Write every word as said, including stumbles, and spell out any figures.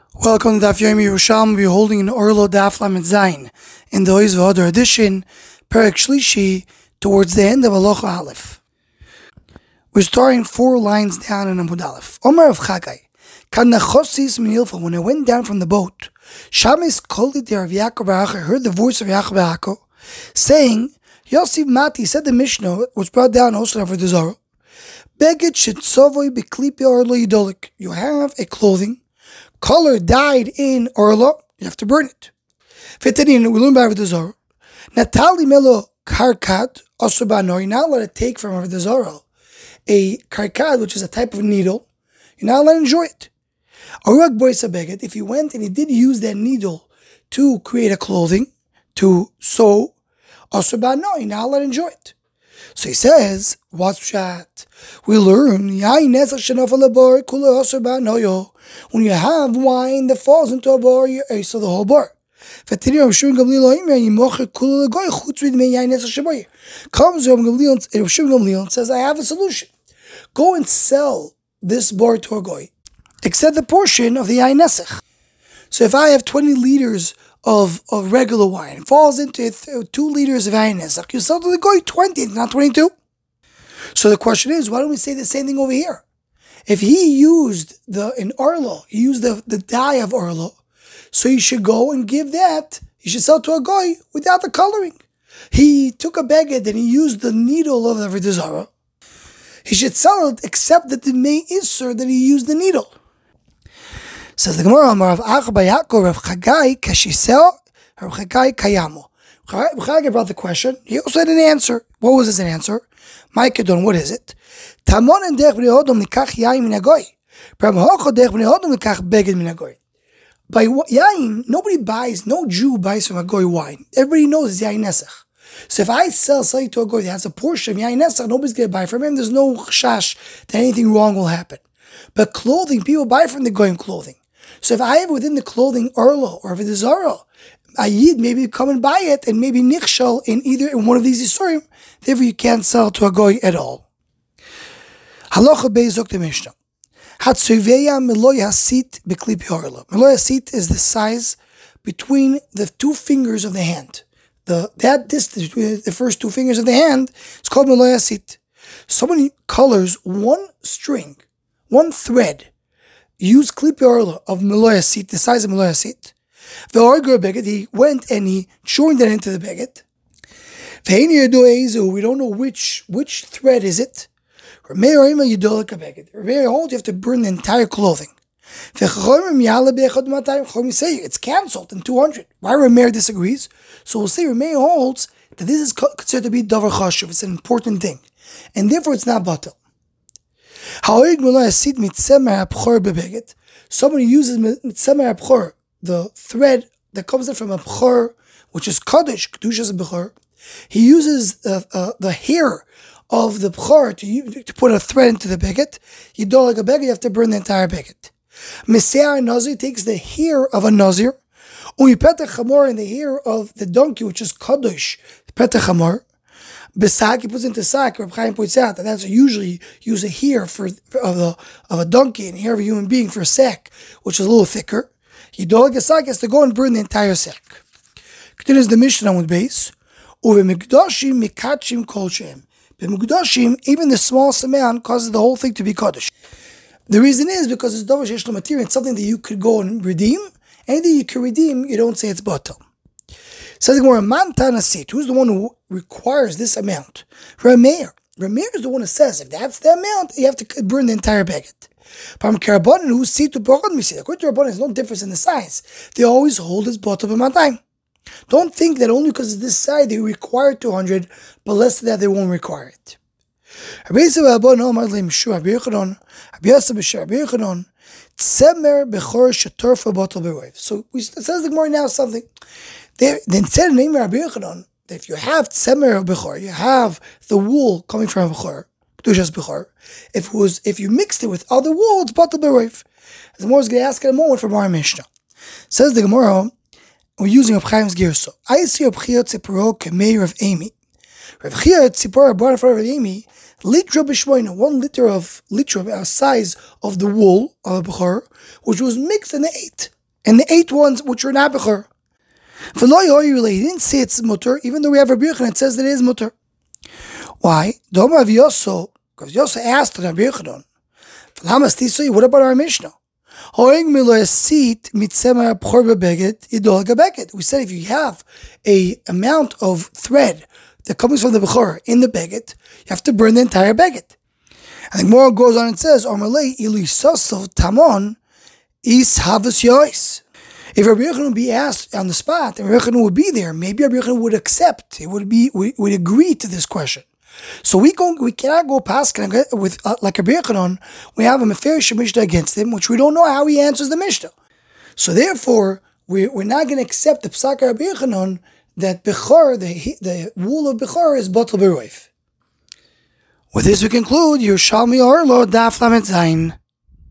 Welcome to Daf Yomi Yerushalmi. We're holding an Orlo Daf Lamed Zayin in the Oiz V'Odor edition, Perek Shlishi, towards the end of Halacha Aleph. We're starting four lines down in Amud Aleph. Omar of Chagai, Kan Nachosis Min Ilfa, when I went down from the boat, Shamis Koli de Rav Yaakov Bar Acha, I heard the voice of Yaakov Bar Acha, saying, Yosef Mati, said the Mishnah, was brought down also for the Zohar, Beged Shetzovoi Beklipi Orlo Yidolik, you have a clothing, color dyed in Orlo, you have to burn it. Fitanin, we learn by the Zohar. Natali Melo Karkat, Osobano, you're not allowed to take from the Zohar a karkat, which is a type of needle, you're not allowed to enjoy it. Arug Boisa Beged, if he went and he did use that needle to create a clothing, to sew, Osobano, you're not allowed to enjoy it. So he says, what's Pshat? We learn, when you have wine that falls into a bar, you ace the whole bar. Comes Rav Gamliel and says, I have a solution. Go and sell this bar to a goy, except the portion of the yain nesach. So if I have twenty liters of, of regular wine, it falls into th- two liters of yain nesach, you sell to the goy twenty, not twenty-two. So the question is, why don't we say the same thing over here? If he used the in Orlo, he used the, the dye of Orlo, so you should go and give that, you should sell to a goy without the coloring. He took a beged and he used the needle of the Avodah Zarah. He should sell it except that the may isser that he used the needle. Says the Gemara, Rav Acha bar Yaakov, Rav Chagai kashisel, Rav Chagai kayamo. Rav Chagai brought the question. He also had an answer. What was his answer? Ma'akedon, what is it? Tamon and dech b'nei hodom nikach yain min hagoy. B'ram hocho dech b'nei hodom nikach beged min hagoy. By yain, nobody buys, no Jew buys from a goy wine. Everybody knows it's yain nesach. So if I sell something to a goy that has a portion of yain nesach, nobody's going to buy from him. There's no chash that anything wrong will happen. But clothing, people buy from the goyim clothing. So if I have within the clothing Orlo or Avodah Zarah, a yid maybe come and buy it and maybe nichshal in either in one of these isurim, therefore you can't sell to a goy at all. Halacha beizok the Mishnah. Hatsuveya meloy hasit beklipi Orlo. Meloy hasit is the size between the two fingers of the hand. The that distance between the first two fingers of the hand is called meloy hasit. Someone colors one string, one thread. Use klipi Orlo of meloy hasit, the size of meloy hasit. The orger beged, he went and he joined it into the beged. We don't know which which thread is it. Rameir holds you have to burn the entire clothing. Say it's cancelled in two hundred. Why Rameir disagrees? So we'll say Rameir holds that this is considered to be davar chashuv. It's an important thing, and therefore it's not batel. Somebody uses mitzemer abchor, the thread that comes in from a bchor, which is kaddish, kedushas bchor. He uses uh, uh, the hair of the bchor to, to put a thread into the beged. You do like a beged, you have to burn the entire beged. Mesear nazir takes the hair of a nazir. Uyipetach chamor, in the hair of the donkey, which is kaddish, petach chamor. Besak, he puts into sack. Reb Chaim points out that that's usually use a hair for, for of the of a donkey and hair of a human being for a sack, which is a little thicker. Yidolag a sack has to go and burn the entire sack. Continues the Mishnah with base. Uve mikdashim mikachim kol shem. B'mukdashim, even the smallest amount causes the whole thing to be kaddish. The reason is because it's davar sheish lo material. It's something that you could go and redeem. Anything you can redeem, you don't say it's batel. Says the Gemara, man tanasit, who's the one who requires this amount? Rameir. Rameir is the one who says if that's the amount, you have to burn the entire beged. Pam karabanan, who's see to borod misid. According to Rabbanan, there's no difference in the size. They always hold his batel b'matayim. Don't think that only because of this size they require two hundred, but less than that they won't require it. So it says the Gemara now something. They, then said the name of Rabbi Yochanan that if you have tzemer bechor, you have the wool coming from bechor, kedushas bechor. If it was, if you mixed it with other wool, it's batel b'roiv. As the Gemara is going to ask in a moment from our Mishnah. Says the Gemara, we're using Reb Chaim's Girso. I see Reb Chia Tziporo k'meir of Amy. Reb Chia Tziporo brought in front of Amy litra b'shmoina, one liter of litra, a size of the wool of a bechor, which was mixed and ate. and the eight ones which are not Bechor. He didn't say it's mutter, even though we have Rabbi Yochanan, it says that it is mutter. Why? Because Yoso asked Rabbi Yochanan, what about our Mishnah? We said if you have a amount of thread that comes from the Bechor in the Beged, you have to burn the entire Beged. And the Gemara goes on and says, if Rabbi Yochanan would be asked on the spot, and Rabbi Yochanan would be there, maybe Rabbi Yochanan would accept, it would be, would, would agree to this question. So we go, we cannot go past with uh, like Rabbi Yochanan. We have a Meferish Mishnah against him, which we don't know how he answers the Mishnah. So therefore, we, we're not going to accept the Psak Rabbi Yochanan that Bechor, the the wool of Bechor, is Batal Beroif. With this, we conclude Yerushalmi Orlo Daf Lamed Zayin.